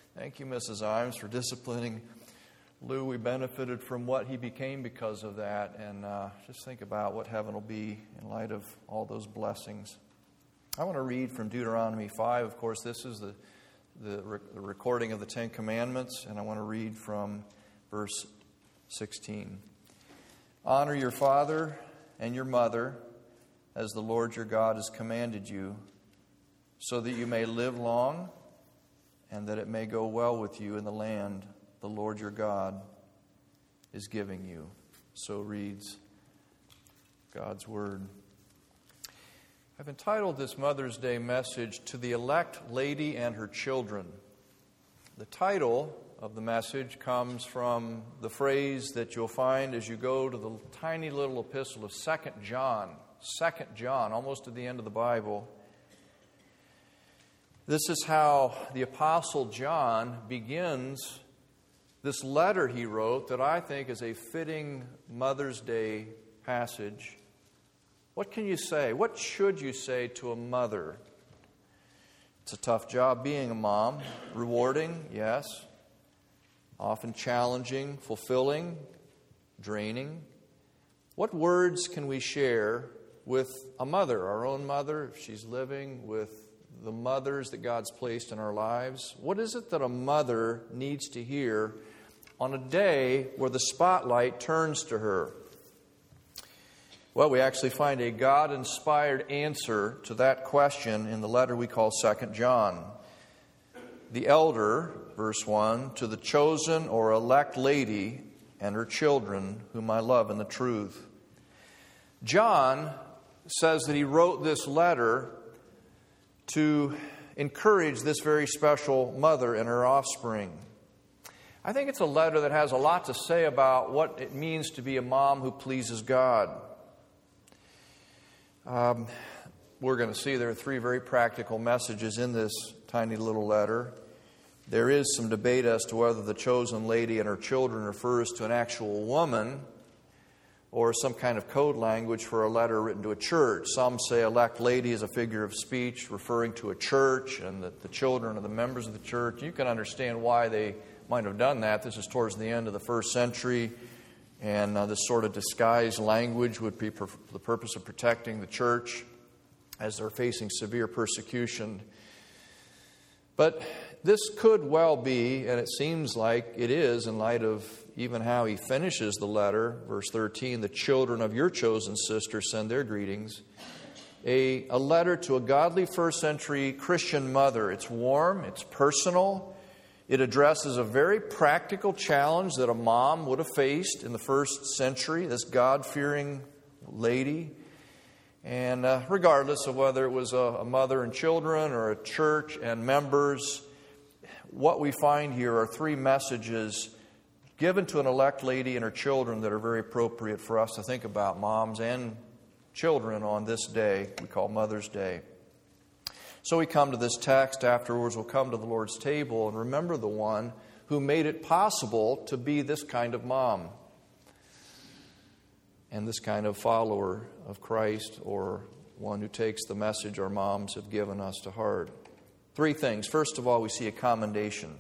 Thank you, Mrs. Imes, for disciplining Lou. We benefited from what he became because of that. And just think about what heaven will be in light of all those blessings. I want to read from Deuteronomy 5. Of course, this is the recording of the Ten Commandments. And I want to read from verse 16. Honor your father and your mother, as the Lord your God has commanded you, so that you may live long and that it may go well with you in the land the Lord your God is giving you. So reads God's Word. I've entitled this Mother's Day message, To the Elect Lady and Her Children. The title of the message comes from the phrase that you'll find as you go to the tiny little epistle of 2 John. 2 John, almost at the end of the Bible. This is how the Apostle John begins this letter he wrote that I think is a fitting Mother's Day passage. What can you say? What should you say to a mother? It's a tough job being a mom. Rewarding, yes. Often challenging, fulfilling, draining. What words can we share with a mother, our own mother, if she's living, with the mothers that God's placed in our lives? What is it that a mother needs to hear on a day where the spotlight turns to her? Well, we actually find a God-inspired answer to that question in the letter we call 2 John. The elder, verse 1, to the chosen or elect lady and her children, whom I love in the truth. John says that he wrote this letter to encourage this very special mother and her offspring. I think it's a letter that has a lot to say about what it means to be a mom who pleases God. We're going to see there are three very practical messages in this tiny little letter. There is some debate as to whether the chosen lady and her children refers to an actual woman or some kind of code language for a letter written to a church. Some say elect lady is a figure of speech referring to a church and that the children are the members of the church. You can understand why they might have done that. This is towards the end of the first century, and this sort of disguised language would be for the purpose of protecting the church as they're facing severe persecution. But this could well be, and it seems like it is in light of even how he finishes the letter, verse 13, the children of your chosen sister send their greetings. A letter to a godly first century Christian mother. It's warm, it's personal. It addresses a very practical challenge that a mom would have faced in the first century, this God-fearing lady. And regardless of whether it was a mother and children or a church and members, what we find here are three messages given to an elect lady and her children that are very appropriate for us to think about, moms and children, on this day we call Mother's Day. So we come to this text. Afterwards we'll come to the Lord's table and remember the one who made it possible to be this kind of mom and this kind of follower of Christ, or one who takes the message our moms have given us to heart. Three things. First of all, we see a commendation.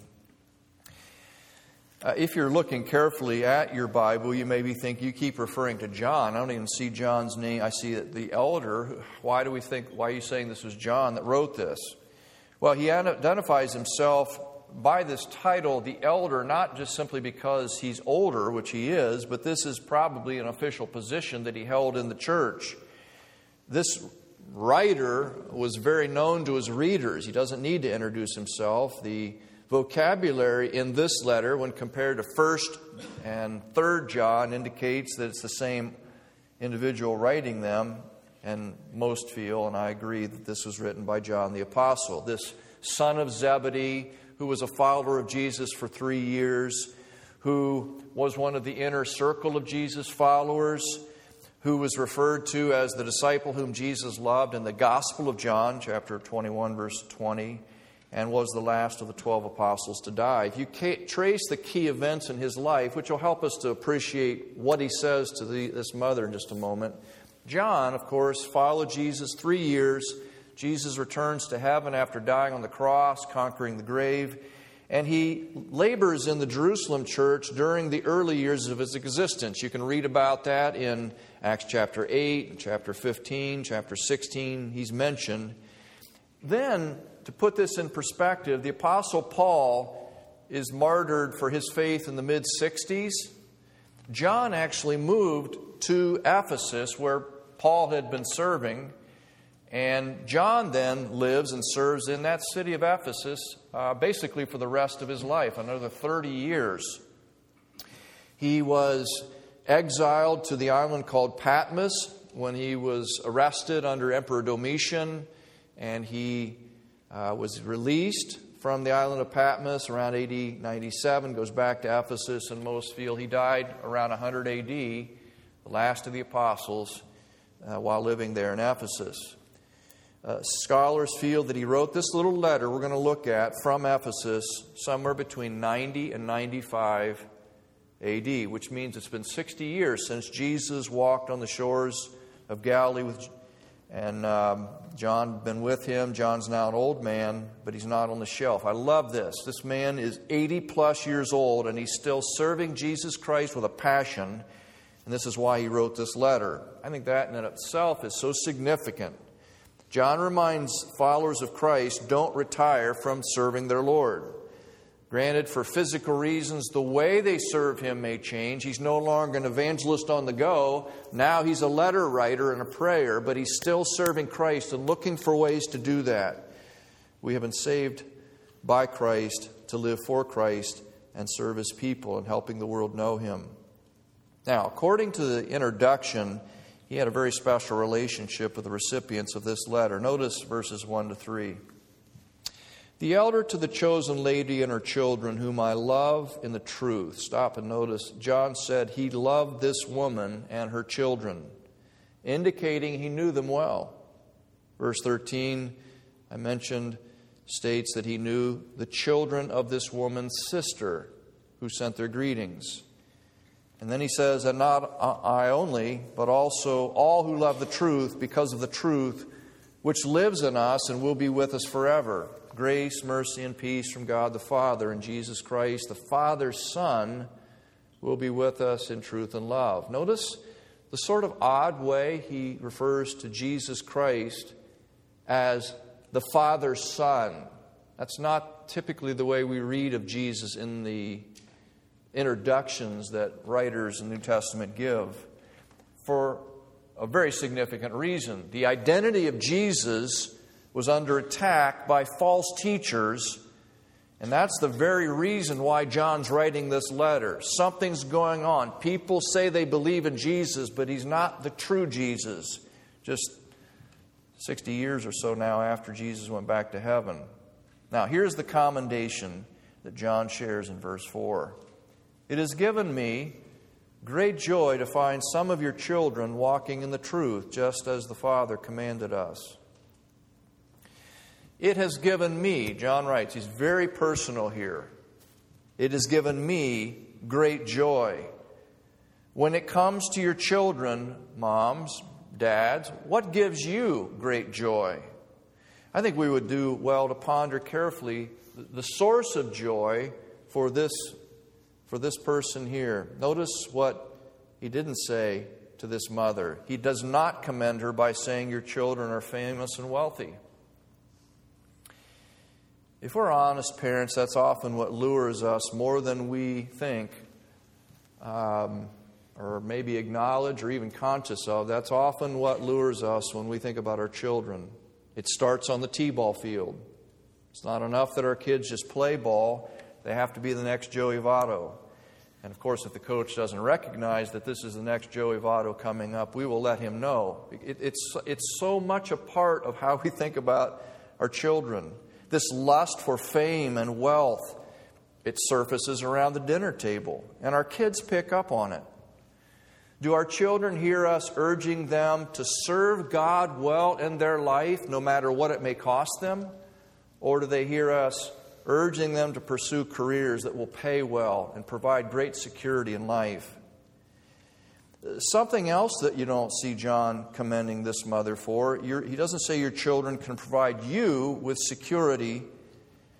If you're looking carefully at your Bible, you maybe think you keep referring to John. I don't even see John's name. I see that the elder. Why are you saying this was John that wrote this? Well, he identifies himself by this title, the elder, not just simply because he's older, which he is, but this is probably an official position that he held in the church. This writer was very known to his readers. He doesn't need to introduce himself. The vocabulary in this letter, when compared to 1st and 3rd John, indicates that it's the same individual writing them, and most feel, and I agree, that this was written by John the Apostle. This son of Zebedee, who was a follower of Jesus for 3 years, who was one of the inner circle of Jesus' followers, who was referred to as the disciple whom Jesus loved in the Gospel of John, chapter 21, verse 20, and was the last of the 12 apostles to die. If you trace the key events in his life, which will help us to appreciate what he says to this mother in just a moment, John, of course, followed Jesus 3 years. Jesus returns to heaven after dying on the cross, conquering the grave, And he labors in the Jerusalem church during the early years of his existence. You can read about that in Acts chapter 8, chapter 15, chapter 16. He's mentioned. Then, to put this in perspective, the Apostle Paul is martyred for his faith in the mid-60s. John actually moved to Ephesus, where Paul had been serving. And John then lives and serves in that city of Ephesus basically for the rest of his life, another 30 years. He was exiled to the island called Patmos when he was arrested under Emperor Domitian, and he was released from the island of Patmos around AD 97, goes back to Ephesus, and most feel he died around 100 AD, the last of the apostles, while living there in Ephesus. Scholars feel that he wrote this little letter we're going to look at from Ephesus somewhere between 90 and 95 AD, which means it's been 60 years since Jesus walked on the shores of Galilee and John had been with him. John's now an old man, but he's not on the shelf. I love this. This man is 80 plus years old, and he's still serving Jesus Christ with a passion, and this is why he wrote this letter. I think that in and of itself is so significant. John reminds followers of Christ, don't retire from serving their Lord. Granted, for physical reasons, the way they serve Him may change. He's no longer an evangelist on the go. Now he's a letter writer and a prayer, but he's still serving Christ and looking for ways to do that. We have been saved by Christ to live for Christ and serve His people and helping the world know Him. Now, according to the introduction, he had a very special relationship with the recipients of this letter. Notice verses 1 to 3. The elder to the chosen lady and her children, whom I love in the truth. Stop and notice. John said he loved this woman and her children, indicating he knew them well. Verse 13, I mentioned, states that he knew the children of this woman's sister who sent their greetings. And then he says, and not I only, but also all who love the truth because of the truth which lives in us and will be with us forever. Grace, mercy, and peace from God the Father and Jesus Christ, the Father's Son, will be with us in truth and love. Notice the sort of odd way he refers to Jesus Christ as the Father's Son. That's not typically the way we read of Jesus in the introductions that writers in the New Testament give, for a very significant reason. The identity of Jesus was under attack by false teachers, and that's the very reason why John's writing this letter. Something's going on. People say they believe in Jesus, but He's not the true Jesus. Just 60 years or so now after Jesus went back to heaven. Now, here's the commendation that John shares in verse 4. It has given me great joy to find some of your children walking in the truth, just as the Father commanded us. It has given me, John writes, he's very personal here. It has given me great joy. When it comes to your children, moms, dads, what gives you great joy? I think we would do well to ponder carefully the source of joy for this person here. Notice what he didn't say to this mother. He does not commend her by saying your children are famous and wealthy. If we're honest parents, that's often what lures us more than we think, or maybe acknowledge or even conscious of. That's often what lures us when we think about our children. It starts on the t-ball field. It's not enough that our kids just play ball. They have to be the next Joey Votto. And of course, if the coach doesn't recognize that this is the next Joey Votto coming up, we will let him know. It's so much a part of how we think about our children. This lust for fame and wealth, it surfaces around the dinner table, and our kids pick up on it. Do our children hear us urging them to serve God well in their life, no matter what it may cost them? Or do they hear us urging them to pursue careers that will pay well and provide great security in life? Something else that you don't see John commending this mother for, he doesn't say your children can provide you with security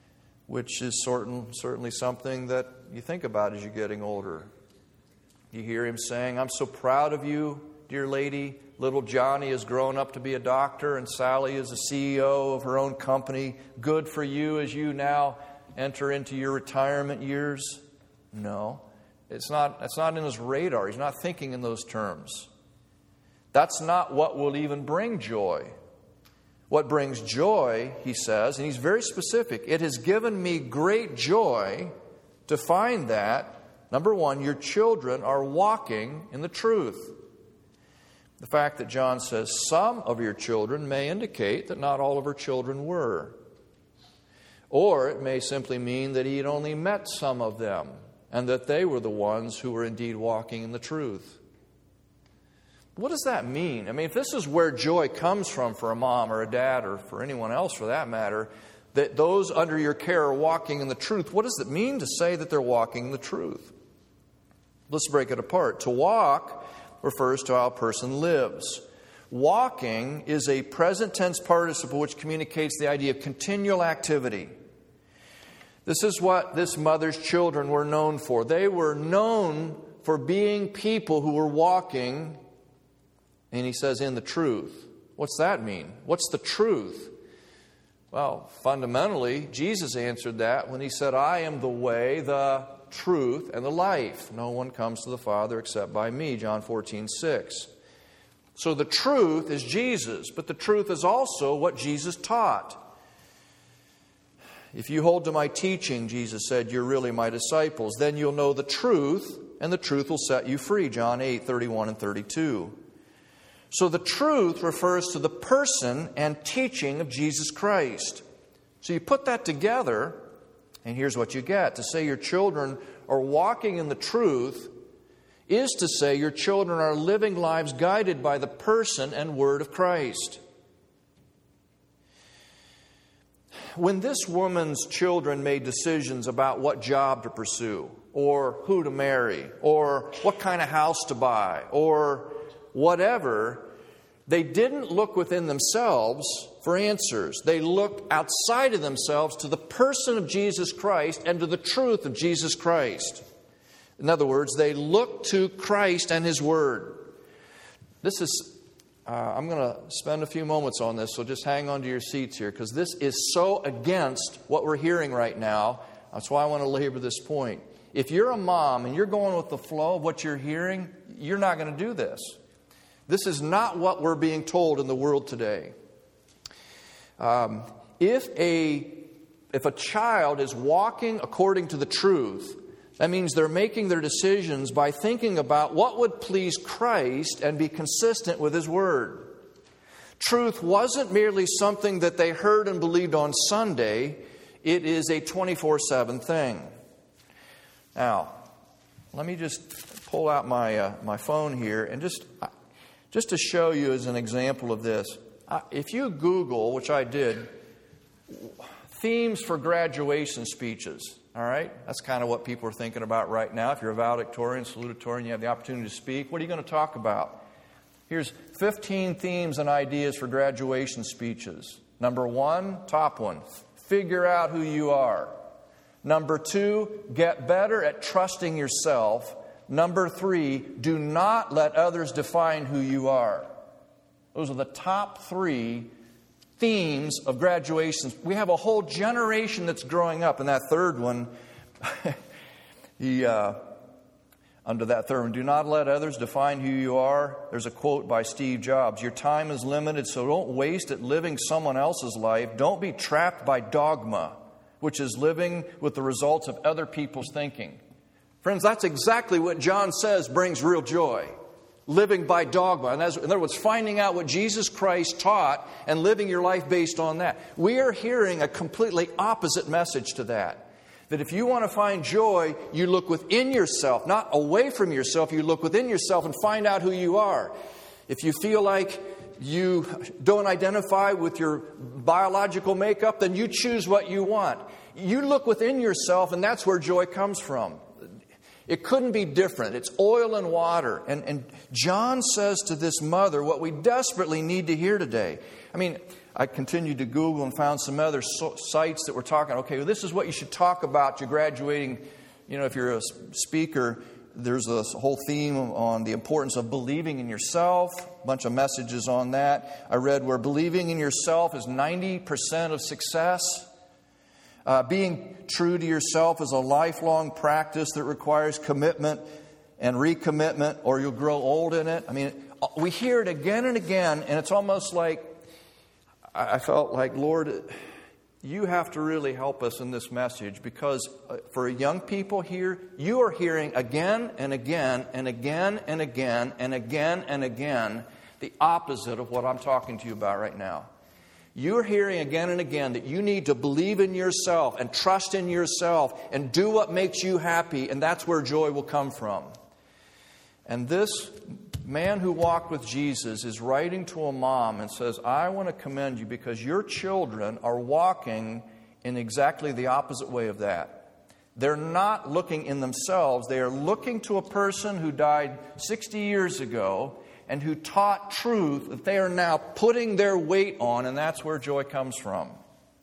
which is certainly something that you think about as you're getting older. You hear him saying, I'm so proud of you, dear lady. Little Johnny has grown up to be a doctor, and Sally is a CEO of her own company. Good for you as you now enter into your retirement years. No, it's not in his radar. He's not thinking in those terms. That's not what will even bring joy. What brings joy, he says, and he's very specific, it has given me great joy to find that, number one, your children are walking in the truth. The fact that John says some of your children may indicate that not all of her children were. Or it may simply mean that he had only met some of them and that they were the ones who were indeed walking in the truth. What does that mean? I mean, if this is where joy comes from for a mom or a dad or for anyone else for that matter, that those under your care are walking in the truth, what does it mean to say that they're walking in the truth? Let's break it apart. To walk refers to how a person lives. Walking is a present tense participle which communicates the idea of continual activity. This is what this mother's children were known for. They were known for being people who were walking, and he says, in the truth. What's that mean? What's the truth? Well, fundamentally, Jesus answered that when he said, I am the way, the truth, and the life. No one comes to the Father except by me, John 14:6. So the truth is Jesus, but the truth is also what Jesus taught. If you hold to my teaching, Jesus said, you're really my disciples. Then you'll know the truth, and the truth will set you free, John 8:31 and 32. So the truth refers to the person and teaching of Jesus Christ. So you put that together, and here's what you get. To say your children are walking in the truth is to say your children are living lives guided by the person and word of Christ. When this woman's children made decisions about what job to pursue, or who to marry, or what kind of house to buy, or whatever, they didn't look within themselves for answers. They looked outside of themselves to the person of Jesus Christ and to the truth of Jesus Christ. In other words, they looked to Christ and His Word. This is, I'm going to spend a few moments on this, so just hang on to your seats here, because this is so against what we're hearing right now. That's why I want to labor this point. If you're a mom and you're going with the flow of what you're hearing, you're not going to do this. This is not what we're being told in the world today. If a child is walking according to the truth, that means they're making their decisions by thinking about what would please Christ and be consistent with His Word. Truth wasn't merely something that they heard and believed on Sunday. It is a 24/7 thing. Now, let me just pull out my phone here and just to show you as an example of this. If you Google, which I did, themes for graduation speeches, all right? That's kind of what people are thinking about right now. If you're a valedictorian, salutatorian, you have the opportunity to speak, what are you going to talk about? Here's 15 themes and ideas for graduation speeches. Number 1, top one, figure out who you are. Number 2, get better at trusting yourself. Number 3, do not let others define who you are. Those are the top 3 themes of graduations. We have a whole generation that's growing up. And that third one, under that third one, do not let others define who you are. There's a quote by Steve Jobs. Your time is limited, so don't waste it living someone else's life. Don't be trapped by dogma, which is living with the results of other people's thinking. Friends, that's exactly what John says brings real joy. Living by dogma. In other words, finding out what Jesus Christ taught and living your life based on that. We are hearing a completely opposite message to that. That if you want to find joy, you look within yourself, not away from yourself. You look within yourself and find out who you are. If you feel like you don't identify with your biological makeup, then you choose what you want. You look within yourself, and that's where joy comes from. It couldn't be different. It's oil and water. And John says to this mother what we desperately need to hear today. I mean, I continued to Google and found some other sites that were talking, okay, well, this is what you should talk about. You're graduating, if you're a speaker, there's this whole theme on the importance of believing in yourself. A bunch of messages on that. I read where believing in yourself is 90% of success. Being true to yourself is a lifelong practice that requires commitment and recommitment, or you'll grow old in it. I mean, we hear it again and again, and it's almost like I felt like, Lord, you have to really help us in this message, because for young people here, you are hearing again and again and again and again and again and again the opposite of what I'm talking to you about right now. You're hearing again and again that you need to believe in yourself and trust in yourself and do what makes you happy, and that's where joy will come from. And this man who walked with Jesus is writing to a mom and says, I want to commend you because your children are walking in exactly the opposite way of that. They're not looking in themselves. They are looking to a person who died 60 years ago and who taught truth that they are now putting their weight on, and that's where joy comes from.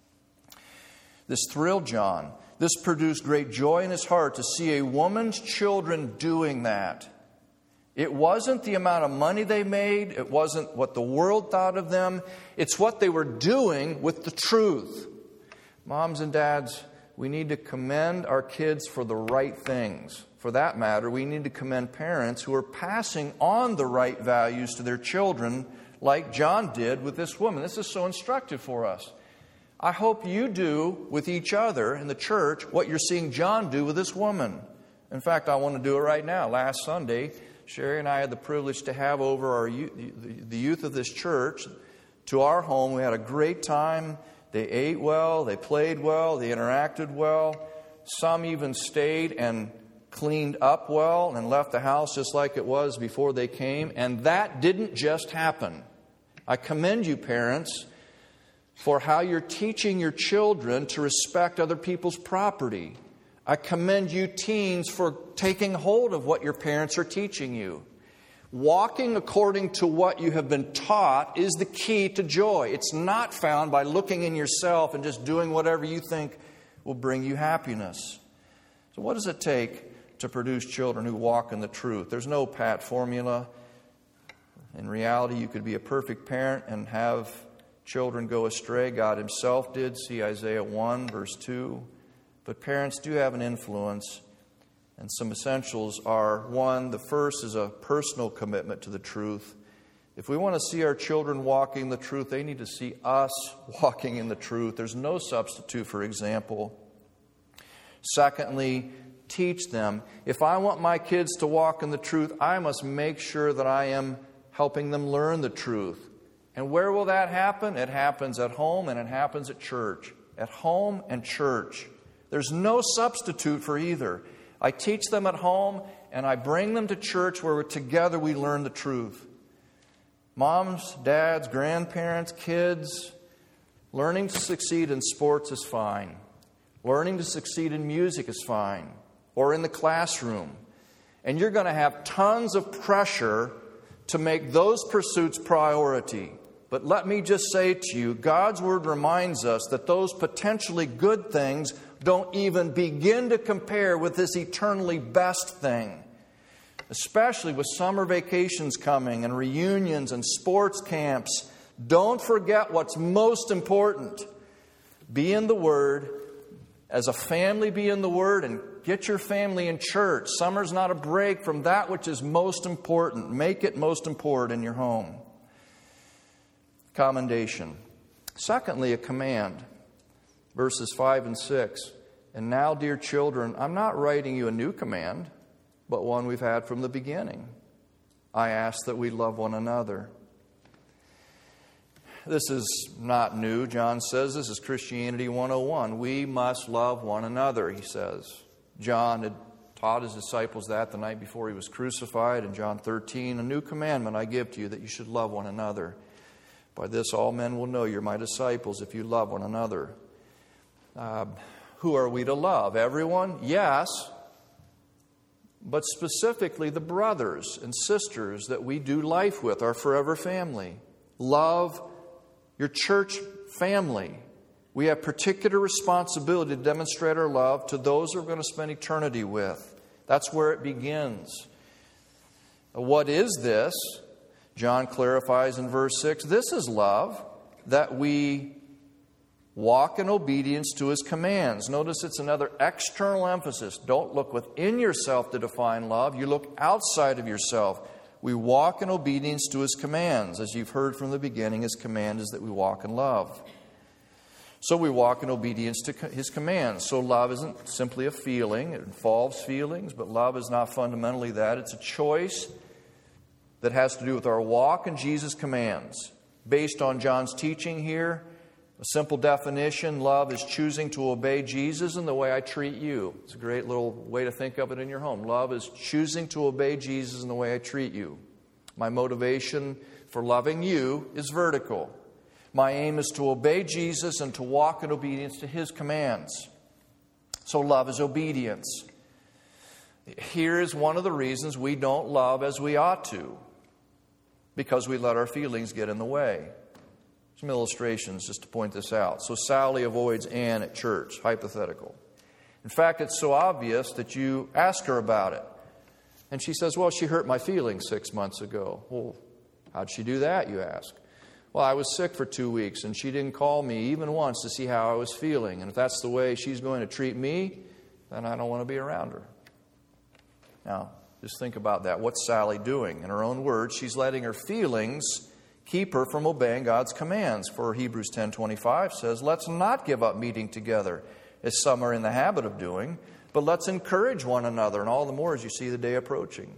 This thrilled John. This produced great joy in his heart to see a woman's children doing that. It wasn't the amount of money they made. It wasn't what the world thought of them. It's what they were doing with the truth. Moms and dads, we need to commend our kids for the right things. For that matter, we need to commend parents who are passing on the right values to their children, like John did with this woman. This is so instructive for us. I hope you do with each other in the church what you're seeing John do with this woman. In fact, I want to do it right now. Last Sunday, Sherry and I had the privilege to have over the youth of this church to our home. We had a great time. They ate well, they played well, they interacted well. Some even stayed and cleaned up well and left the house just like it was before they came. And that didn't just happen. I commend you, parents, for how you're teaching your children to respect other people's property. I commend you, teens, for taking hold of what your parents are teaching you. Walking according to what you have been taught is the key to joy. It's not found by looking in yourself and just doing whatever you think will bring you happiness. So what does it take to produce children who walk in the truth? There's no pat formula. In reality, you could be a perfect parent and have children go astray. God Himself did. See Isaiah 1, verse 2. But parents do have an influence, and some essentials are, one, the first is a personal commitment to the truth. If we want to see our children walking the truth, they need to see us walking in the truth. There's no substitute for example. Secondly, teach them. If I want my kids to walk in the truth, I must make sure that I am helping them learn the truth. And where will that happen? It happens at home and it happens at church. At home and church. There's no substitute for either. I teach them at home and I bring them to church where together we learn the truth. Moms, dads, grandparents, kids, learning to succeed in sports is fine. Learning to succeed in music is fine. Or in the classroom. And you're going to have tons of pressure to make those pursuits priority. But let me just say to you, God's Word reminds us that those potentially good things don't even begin to compare with this eternally best thing. Especially with summer vacations coming and reunions and sports camps. Don't forget what's most important. Be in the Word. As a family, be in the Word and get your family in church. Summer's not a break from that which is most important. Make it most important in your home. Commendation. Secondly, a command. Verses 5 and 6. And now, dear children, I'm not writing you a new command, but one we've had from the beginning. I ask that we love one another. This is not new, John says. This is Christianity 101. We must love one another, he says. John had taught his disciples that the night before he was crucified. In John 13, a new commandment I give to you, that you should love one another. By this all men will know you're my disciples if you love one another. Who are we to love? Everyone? Yes. but specifically the brothers and sisters that we do life with, our forever family. Love your church family. We have particular responsibility to demonstrate our love to those we're going to spend eternity with. That's where it begins. What is this? John clarifies in verse 6, this is love, that we walk in obedience to His commands. Notice it's another external emphasis. Don't look within yourself to define love. You look outside of yourself. We walk in obedience to His commands. As you've heard from the beginning, His command is that we walk in love. So we walk in obedience to His commands. So love isn't simply a feeling. It involves feelings, but love is not fundamentally that. It's a choice that has to do with our walk in Jesus' commands. Based on John's teaching here, a simple definition, love is choosing to obey Jesus in the way I treat you. It's a great little way to think of it in your home. Love is choosing to obey Jesus in the way I treat you. My motivation for loving you is vertical. My aim is to obey Jesus and to walk in obedience to His commands. So love is obedience. Here is one of the reasons we don't love as we ought to, because we let our feelings get in the way. Some illustrations just to point this out. So Sally avoids Ann at church, hypothetical. In fact, it's so obvious that you ask her about it. And she says, well, she hurt my feelings 6 months ago. Well, how'd she do that, you ask? Well, I was sick for 2 weeks, and she didn't call me even once to see how I was feeling. And if that's the way she's going to treat me, then I don't want to be around her. Now, just think about that. What's Sally doing? In her own words, she's letting her feelings keep her from obeying God's commands. For Hebrews 10:25 says, let's not give up meeting together, as some are in the habit of doing, but let's encourage one another, and all the more as you see the day approaching.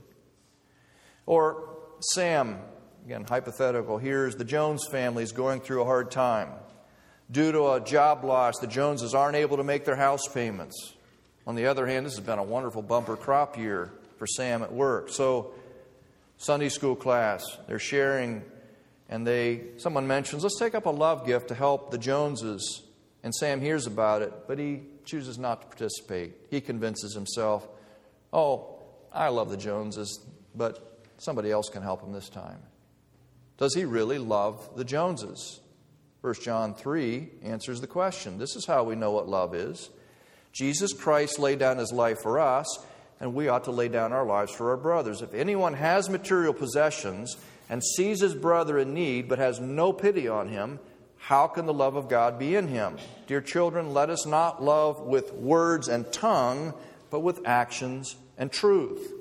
Or Sam, again, hypothetical, here's the Jones family is going through a hard time. Due to a job loss, the Joneses aren't able to make their house payments. On the other hand, this has been a wonderful bumper crop year for Sam at work. So, Sunday school class, they're sharing, and someone mentions, let's take up a love gift to help the Joneses. And Sam hears about it, but he chooses not to participate. He convinces himself, oh, I love the Joneses, but somebody else can help him this time. Does he really love the Joneses? 1 John 3 answers the question. This is how we know what love is. Jesus Christ laid down His life for us, and we ought to lay down our lives for our brothers. If anyone has material possessions and sees his brother in need but has no pity on him, how can the love of God be in him? Dear children, let us not love with words and tongue, but with actions and truth.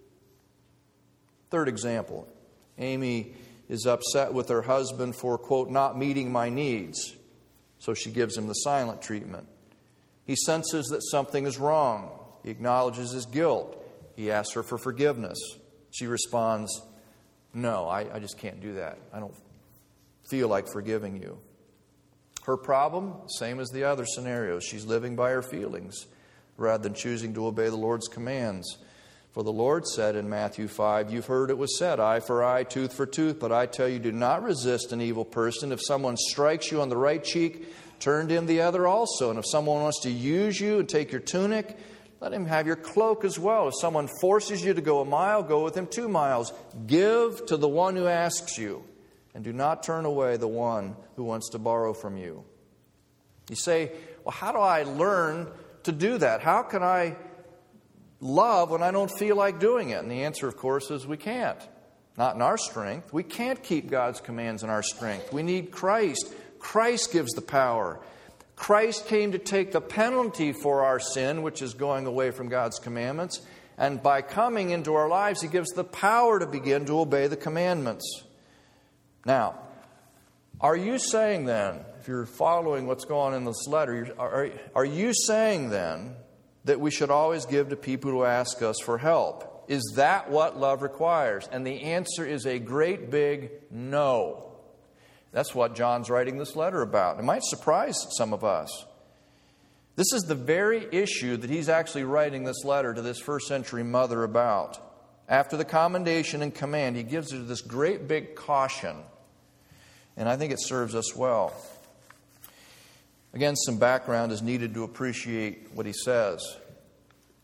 Third example, Amy is upset with her husband for, quote, not meeting my needs. So she gives him the silent treatment. He senses that something is wrong. He acknowledges his guilt. He asks her for forgiveness. She responds, no, I just can't do that. I don't feel like forgiving you. Her problem, same as the other scenarios. She's living by her feelings rather than choosing to obey the Lord's commands. For the Lord said in Matthew 5, you've heard it was said, eye for eye, tooth for tooth. But I tell you, do not resist an evil person. If someone strikes you on the right cheek, turn to him the other also. And if someone wants to use you and take your tunic, let him have your cloak as well. If someone forces you to go a mile, go with him 2 miles. Give to the one who asks you, and do not turn away the one who wants to borrow from you. You say, well, how do I learn to do that? How can I love when I don't feel like doing it? And the answer, of course, is we can't. Not in our strength. We can't keep God's commands in our strength. We need Christ. Christ gives the power. Christ came to take the penalty for our sin, which is going away from God's commandments. And by coming into our lives, He gives the power to begin to obey the commandments. Now, are you saying then, if you're following what's going on in this letter, are you saying then that we should always give to people who ask us for help? Is that what love requires? And the answer is a great big no. That's what John's writing this letter about. It might surprise some of us. This is the very issue that he's actually writing this letter to this first century mother about. After the commendation and command, he gives her this great big caution. And I think it serves us well. Again, some background is needed to appreciate what he says.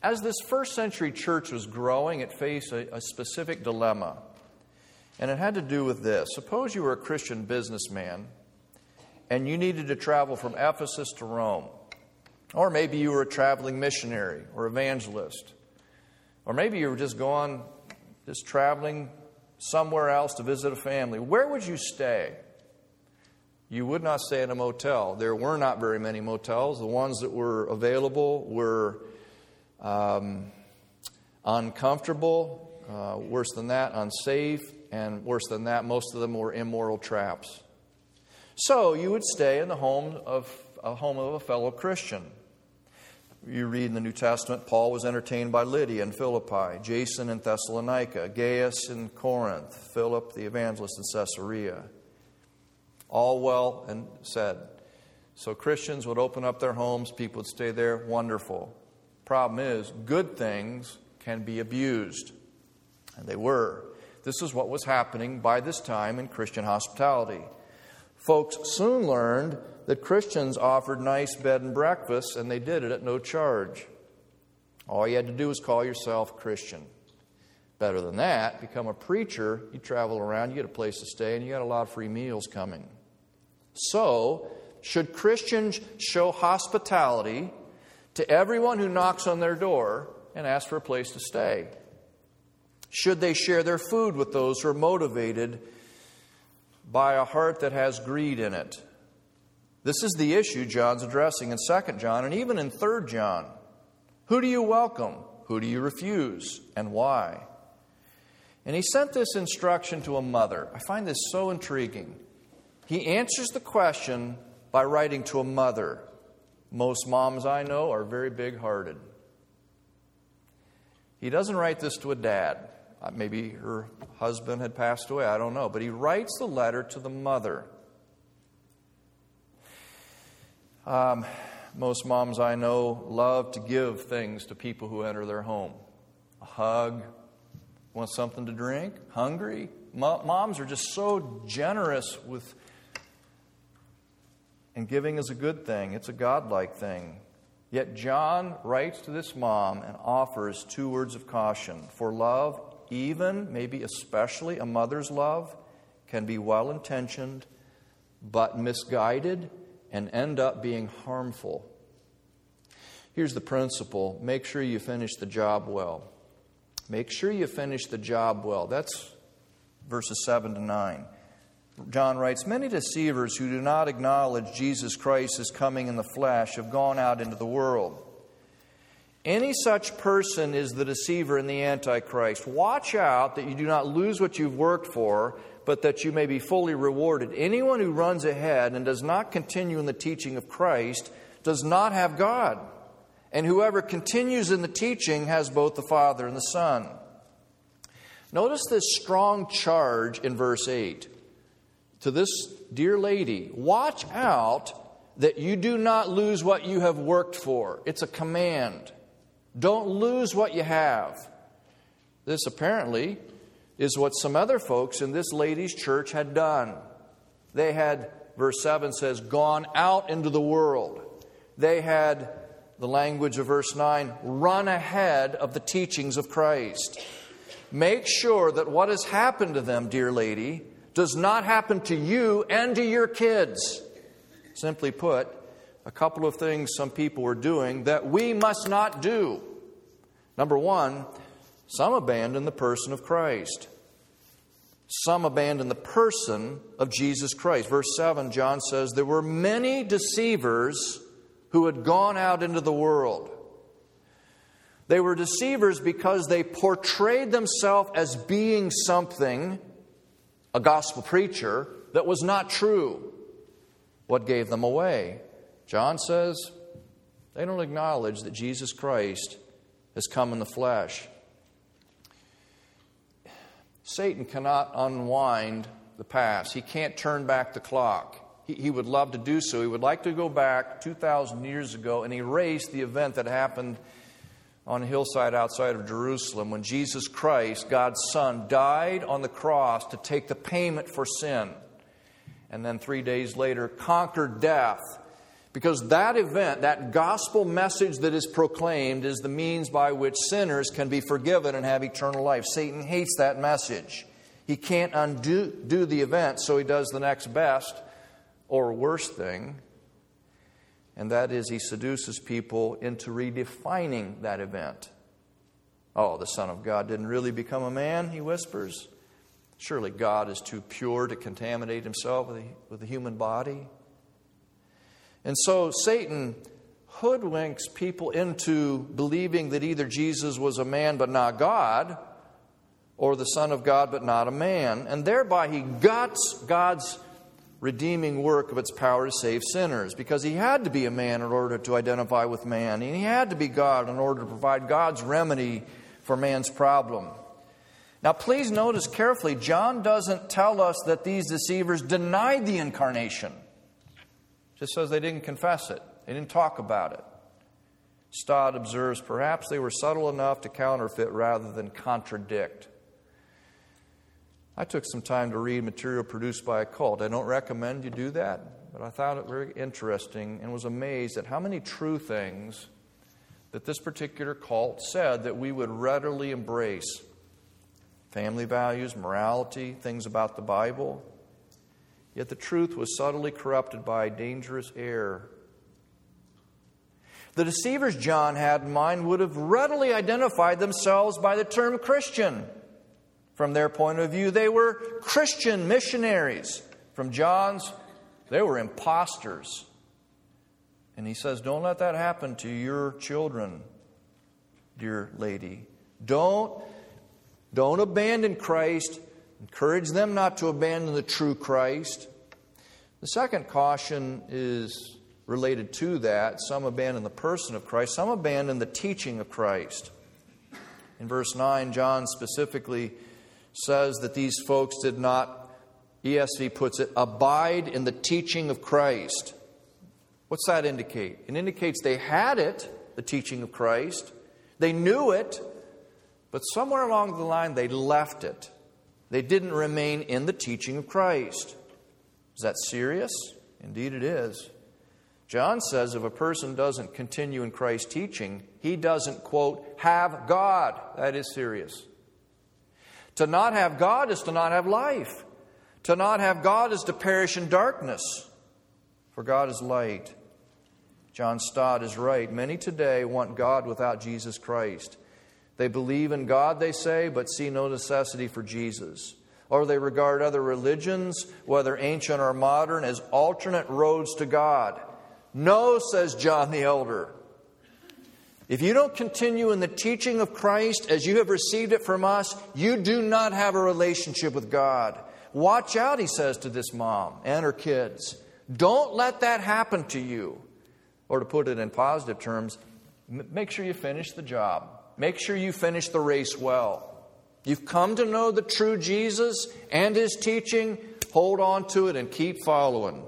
As this first century church was growing, it faced a specific dilemma. And it had to do with this. Suppose you were a Christian businessman and you needed to travel from Ephesus to Rome. Or maybe you were a traveling missionary or evangelist. Or maybe you were just traveling somewhere else to visit a family. Where would you stay? You would not stay in a motel. There were not very many motels. The ones that were available were uncomfortable, worse than that, unsafe, and worse than that, most of them were immoral traps. So you would stay in the home of a fellow Christian. You read in the New Testament, Paul was entertained by Lydia in Philippi, Jason in Thessalonica, Gaius in Corinth, Philip the evangelist in Caesarea. All well and said. So Christians would open up their homes, people would stay there, wonderful. Problem is, good things can be abused. And they were. This is what was happening by this time in Christian hospitality. Folks soon learned that Christians offered nice bed and breakfast, and they did it at no charge. All you had to do was call yourself Christian. Better than that, become a preacher, you travel around, you get a place to stay, and you got a lot of free meals coming. So, should Christians show hospitality to everyone who knocks on their door and asks for a place to stay? Should they share their food with those who are motivated by a heart that has greed in it? This is the issue John's addressing in 2 John and even in 3 John. Who do you welcome? Who do you refuse? And why? And he sent this instruction to a mother. I find this so intriguing. He answers the question by writing to a mother. Most moms I know are very big-hearted. He doesn't write this to a dad. Maybe her husband had passed away, I don't know. But he writes the letter to the mother. Most moms I know love to give things to people who enter their home. A hug, want something to drink, hungry. Moms are just so generous with, and giving is a good thing. It's a godlike thing. Yet John writes to this mom and offers 2 words of caution. For love, even, maybe especially a mother's love, can be well-intentioned, but misguided and end up being harmful. Here's the principle. Make sure you finish the job well. Make sure you finish the job well. That's verses 7 to 9. John writes, many deceivers who do not acknowledge Jesus Christ as coming in the flesh have gone out into the world. Any such person is the deceiver and the Antichrist. Watch out that you do not lose what you've worked for, but that you may be fully rewarded. Anyone who runs ahead and does not continue in the teaching of Christ does not have God. And whoever continues in the teaching has both the Father and the Son. Notice this strong charge in verse 8 to this dear lady. Watch out that you do not lose what you have worked for. It's a command. Don't lose what you have. This apparently is what some other folks in this lady's church had done. They had, verse 7 says, gone out into the world. They had, the language of verse 9, run ahead of the teachings of Christ. Make sure that what has happened to them, dear lady, does not happen to you and to your kids. Simply put, a couple of things some people were doing that we must not do. Number one, some abandon the person of Christ. Some abandon the person of Jesus Christ. Verse 7, John says, there were many deceivers who had gone out into the world. They were deceivers because they portrayed themselves as being something, a gospel preacher, that was not true. What gave them away? John says they don't acknowledge that Jesus Christ has come in the flesh. Satan cannot unwind the past. He can't turn back the clock. He would love to do so. He would like to go back 2,000 years ago and erase the event that happened on a hillside outside of Jerusalem when Jesus Christ, God's Son, died on the cross to take the payment for sin. And then 3 days later conquered death, Because that event, that gospel message that is proclaimed, is the means by which sinners can be forgiven and have eternal life. Satan hates that message. He can't undo the event, so he does the next best or worst thing. And that is, he seduces people into redefining that event. Oh, the Son of God didn't really become a man, he whispers. Surely God is too pure to contaminate himself with the human body. And so Satan hoodwinks people into believing that either Jesus was a man but not God, or the Son of God but not a man. And thereby he guts God's redeeming work of its power to save sinners, because he had to be a man in order to identify with man, and he had to be God in order to provide God's remedy for man's problem. Now please notice carefully, John doesn't tell us that these deceivers denied the incarnation. Just says they didn't confess it. They didn't talk about it. Stott observes, perhaps they were subtle enough to counterfeit rather than contradict. I took some time to read material produced by a cult. I don't recommend you do that, but I found it very interesting and was amazed at how many true things that this particular cult said that we would readily embrace. Family values, morality, things about the Bible. Yet the truth was subtly corrupted by dangerous error. The deceivers John had in mind would have readily identified themselves by the term Christian. From their point of view, they were Christian missionaries. From John's, they were imposters. And he says, don't let that happen to your children, dear lady. Don't abandon Christ. Encourage them not to abandon the true Christ. The second caution is related to that. Some abandon the person of Christ. Some abandon the teaching of Christ. In verse 9, John specifically says that these folks did not, ESV puts it, abide in the teaching of Christ. What's that indicate? It indicates they had it, the teaching of Christ. They knew it, but somewhere along the line they left it. They didn't remain in the teaching of Christ. Is that serious? Indeed it is. John says if a person doesn't continue in Christ's teaching, he doesn't, quote, have God. That is serious. To not have God is to not have life. To not have God is to perish in darkness. For God is light. John Stott is right. Many today want God without Jesus Christ. They believe in God, they say, but see no necessity for Jesus. Or they regard other religions, whether ancient or modern, as alternate roads to God. No, says John the Elder. If you don't continue in the teaching of Christ as you have received it from us, you do not have a relationship with God. Watch out, he says to this mom and her kids. Don't let that happen to you. Or to put it in positive terms, make sure you finish the job. Make sure you finish the race well. You've come to know the true Jesus and His teaching. Hold on to it and keep following.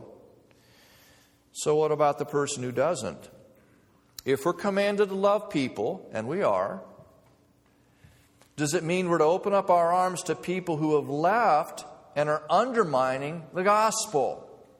So what about the person who doesn't? If we're commanded to love people, and we are, does it mean we're to open up our arms to people who have left and are undermining the gospel?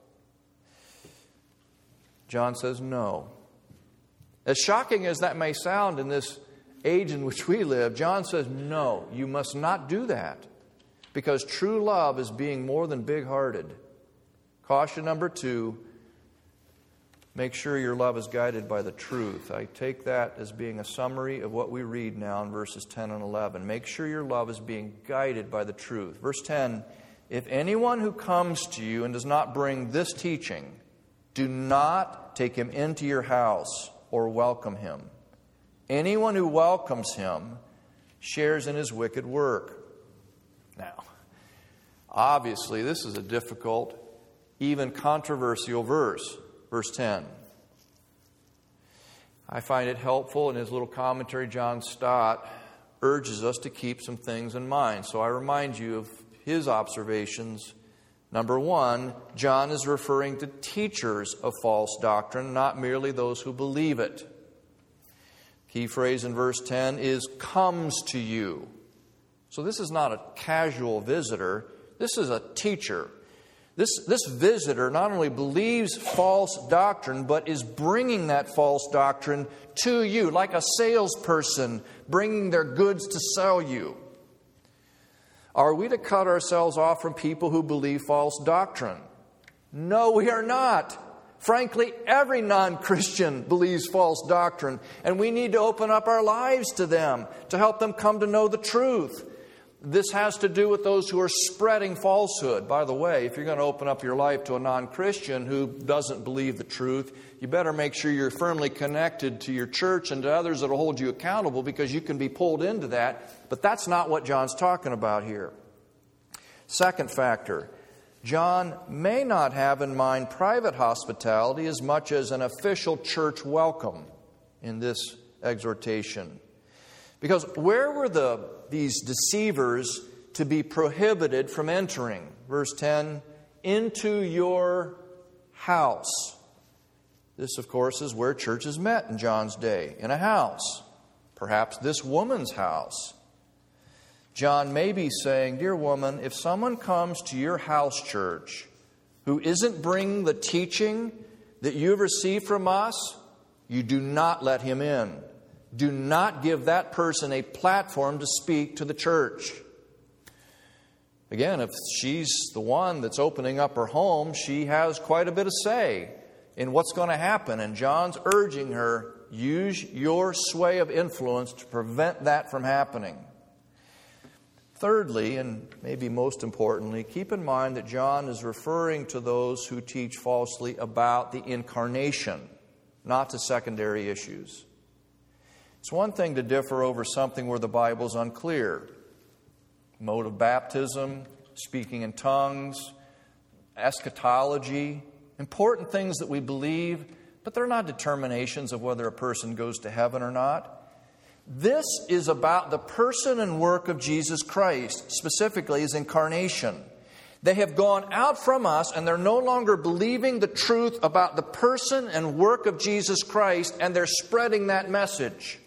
John says no. As shocking as that may sound in this age in which we live, John says no, you must not do that. Because true love is being more than big-hearted. Caution number 2, make sure your love is guided by the truth. I take that as being a summary of what we read now in verses 10 and 11. Make sure your love is being guided by the truth. Verse 10, if anyone who comes to you and does not bring this teaching, do not take him into your house or welcome him. Anyone who welcomes him shares in his wicked work. Now, obviously, this is a difficult, even controversial verse. Verse 10. I find it helpful in his little commentary. John Stott urges us to keep some things in mind. So I remind you of his observations. Number 1, John is referring to teachers of false doctrine, not merely those who believe it. Key phrase in verse 10 is comes to you. So this is not a casual visitor. This is a teacher. This visitor not only believes false doctrine, but is bringing that false doctrine to you, like a salesperson bringing their goods to sell you. Are we to cut ourselves off from people who believe false doctrine? No, we are not. Frankly, every non-Christian believes false doctrine, and we need to open up our lives to them to help them come to know the truth. This has to do with those who are spreading falsehood. By the way, if you're going to open up your life to a non-Christian who doesn't believe the truth, you better make sure you're firmly connected to your church and to others that will hold you accountable, because you can be pulled into that. But that's not what John's talking about here. Second factor, John may not have in mind private hospitality as much as an official church welcome in this exhortation. Because where were these deceivers to be prohibited from entering? Verse 10, into your house. This, of course, is where churches met in John's day, in a house. Perhaps this woman's house. John may be saying, dear woman, if someone comes to your house church who isn't bringing the teaching that you've received from us, you do not let him in. Do not give that person a platform to speak to the church. Again, if she's the one that's opening up her home, she has quite a bit of say in what's going to happen. And John's urging her, use your sway of influence to prevent that from happening. Thirdly, and maybe most importantly, keep in mind that John is referring to those who teach falsely about the incarnation, not to secondary issues. It's one thing to differ over something where the Bible's unclear. Mode of baptism, speaking in tongues, eschatology, important things that we believe, but they're not determinations of whether a person goes to heaven or not. This is about the person and work of Jesus Christ, specifically His incarnation. They have gone out from us and they're no longer believing the truth about the person and work of Jesus Christ, and they're spreading that message.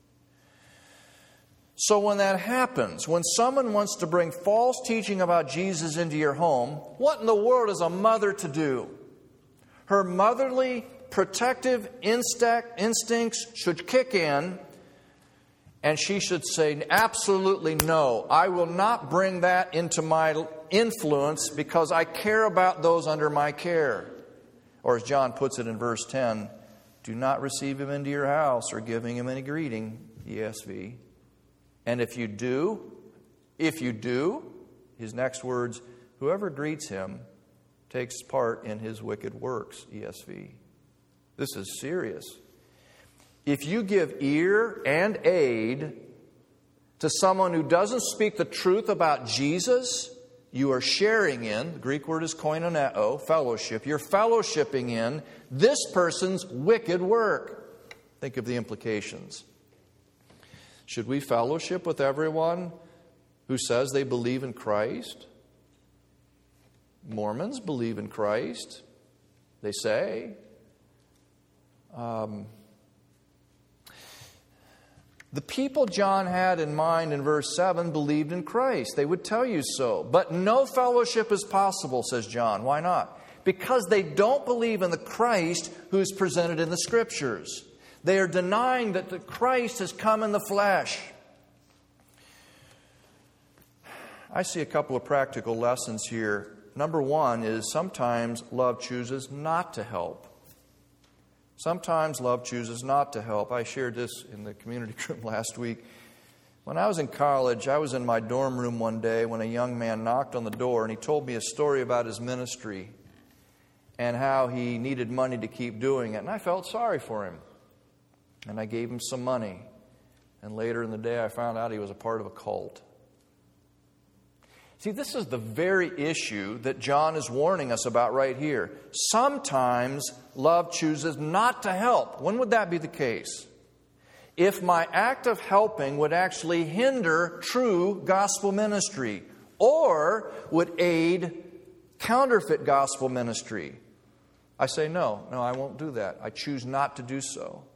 So when that happens, when someone wants to bring false teaching about Jesus into your home, what in the world is a mother to do? Her motherly protective instincts should kick in, and she should say, absolutely no, I will not bring that into my influence because I care about those under my care. Or as John puts it in verse 10, do not receive him into your house or giving him any greeting, ESV. And if you do, his next words, whoever greets him takes part in his wicked works, ESV. This is serious. If you give ear and aid to someone who doesn't speak the truth about Jesus, you are sharing in, the Greek word is koinoneo, fellowship. You're fellowshipping in this person's wicked work. Think of the implications. Should we fellowship with everyone who says they believe in Christ? Mormons believe in Christ, they say. The people John had in mind in verse 7 believed in Christ. They would tell you so. But no fellowship is possible, says John. Why not? Because they don't believe in the Christ who is presented in the Scriptures. They are denying that the Christ has come in the flesh. I see a couple of practical lessons here. Number one is sometimes love chooses not to help. Sometimes love chooses not to help. I shared this in the community group last week. When I was in college, I was in my dorm room one day when a young man knocked on the door, and he told me a story about his ministry and how he needed money to keep doing it. And I felt sorry for him. And I gave him some money. And later in the day, I found out he was a part of a cult. See, this is the very issue that John is warning us about right here. Sometimes love chooses not to help. When would that be the case? If my act of helping would actually hinder true gospel ministry or would aid counterfeit gospel ministry. I say, no, I won't do that. I choose not to do so.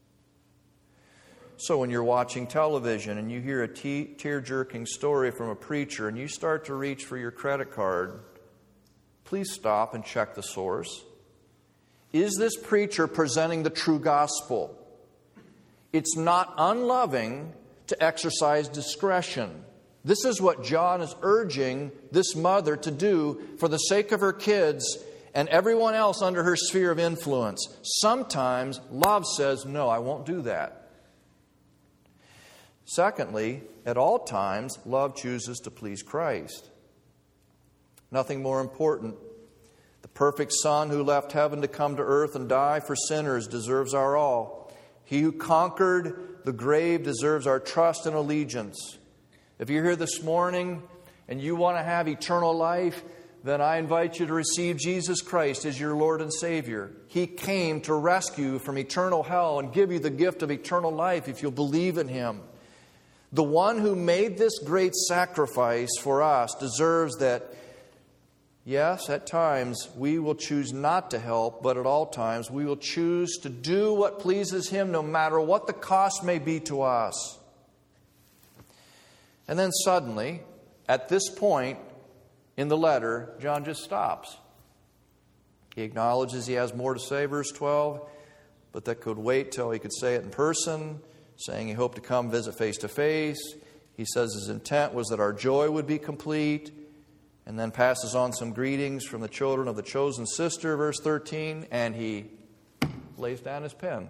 So when you're watching television and you hear a tear-jerking story from a preacher and you start to reach for your credit card, please stop and check the source. Is this preacher presenting the true gospel? It's not unloving to exercise discretion. This is what John is urging this mother to do for the sake of her kids and everyone else under her sphere of influence. Sometimes love says, no, I won't do that. Secondly, at all times, love chooses to please Christ. Nothing more important. The perfect Son who left heaven to come to earth and die for sinners deserves our all. He who conquered the grave deserves our trust and allegiance. If you're here this morning and you want to have eternal life, then I invite you to receive Jesus Christ as your Lord and Savior. He came to rescue you from eternal hell and give you the gift of eternal life if you'll believe in Him. The one who made this great sacrifice for us deserves that. Yes, at times we will choose not to help, but at all times we will choose to do what pleases Him no matter what the cost may be to us. And then suddenly, at this point in the letter, John just stops. He acknowledges he has more to say, verse 12, but that could wait till he could say it in person, saying he hoped to come visit face to face. He says his intent was that our joy would be complete. And then passes on some greetings from the children of the chosen sister, verse 13, and he lays down his pen.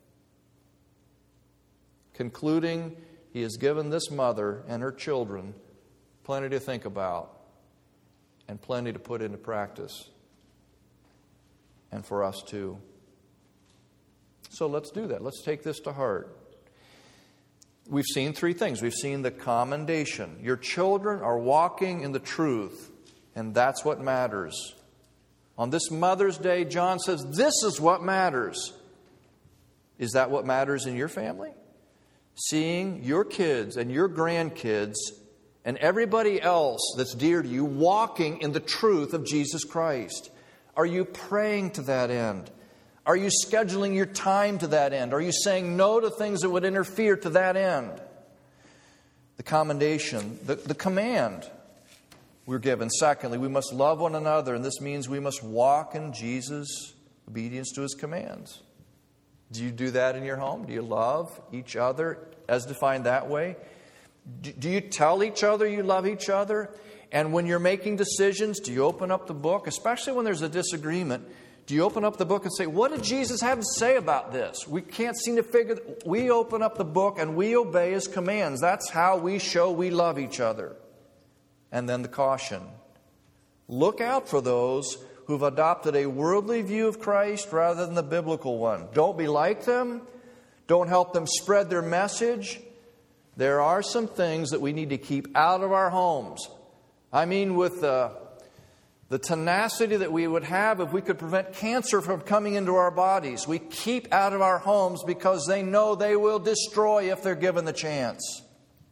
Concluding, he has given this mother and her children plenty to think about and plenty to put into practice. And for us too. So let's do that. Let's take this to heart. We've seen three things. We've seen the commendation. Your children are walking in the truth, and that's what matters. On this Mother's Day, John says, this is what matters. Is that what matters in your family? Seeing your kids and your grandkids and everybody else that's dear to you walking in the truth of Jesus Christ. Are you praying to that end? Are you scheduling your time to that end? Are you saying no to things that would interfere to that end? The commendation, the command we're given. Secondly, we must love one another, and this means we must walk in Jesus' obedience to His commands. Do you do that in your home? Do you love each other as defined that way? Do you tell each other you love each other? And when you're making decisions, do you open up the book, especially when there's a disagreement? Do you open up the book and say, what did Jesus have to say about this? We can't seem to figure. We open up the book and we obey His commands. That's how we show we love each other. And then the caution. Look out for those who've adopted a worldly view of Christ rather than the biblical one. Don't be like them. Don't help them spread their message. There are some things that we need to keep out of our homes. I mean, with the tenacity that we would have if we could prevent cancer from coming into our bodies. We keep out of our homes because they know they will destroy if they're given the chance.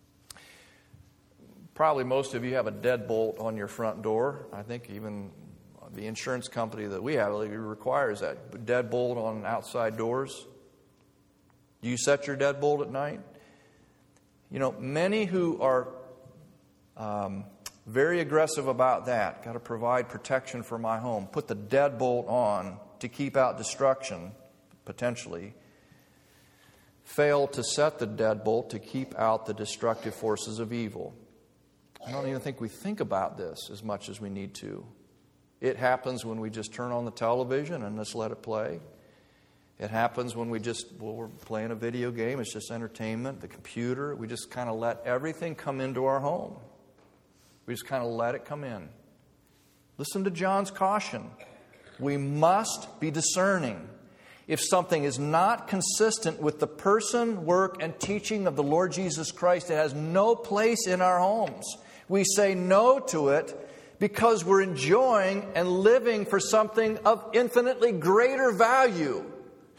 Probably most of you have a deadbolt on your front door. I think even the insurance company that we have requires that deadbolt on outside doors. Do you set your deadbolt at night? You know, many who are very aggressive about that. Got to provide protection for my home. Put the deadbolt on to keep out destruction, potentially. Fail to set the deadbolt to keep out the destructive forces of evil. I don't even think we think about this as much as we need to. It happens when we just turn on the television and just let it play. It happens when we're playing a video game. It's just entertainment, the computer. We just kind of let everything come into our home. We just kind of let it come in. Listen to John's caution. We must be discerning. If something is not consistent with the person, work, and teaching of the Lord Jesus Christ, it has no place in our homes. We say no to it because we're enjoying and living for something of infinitely greater value.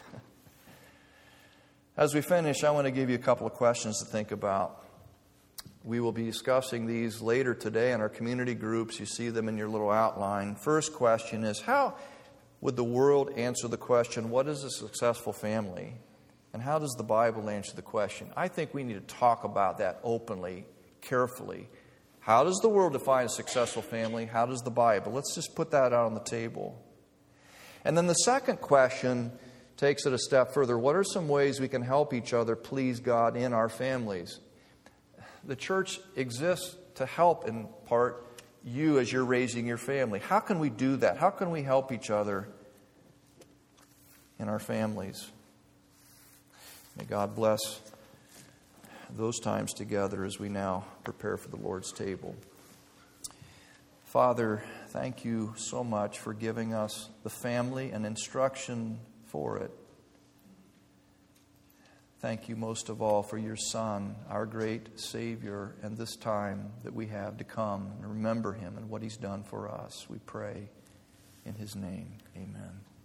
As we finish, I want to give you a couple of questions to think about. We will be discussing these later today in our community groups. You see them in your little outline. First question is, how would the world answer the question, what is a successful family? And how does the Bible answer the question? I think we need to talk about that openly, carefully. How does the world define a successful family? How does the Bible? Let's just put that out on the table. And then the second question takes it a step further. What are some ways we can help each other please God in our families? The church exists to help, in part, you as you're raising your family. How can we do that? How can we help each other in our families? May God bless those times together as we now prepare for the Lord's table. Father, thank you so much for giving us the family and instruction for it. Thank you most of all for your Son, our great Savior, and this time that we have to come and remember Him and what He's done for us. We pray in His name. Amen.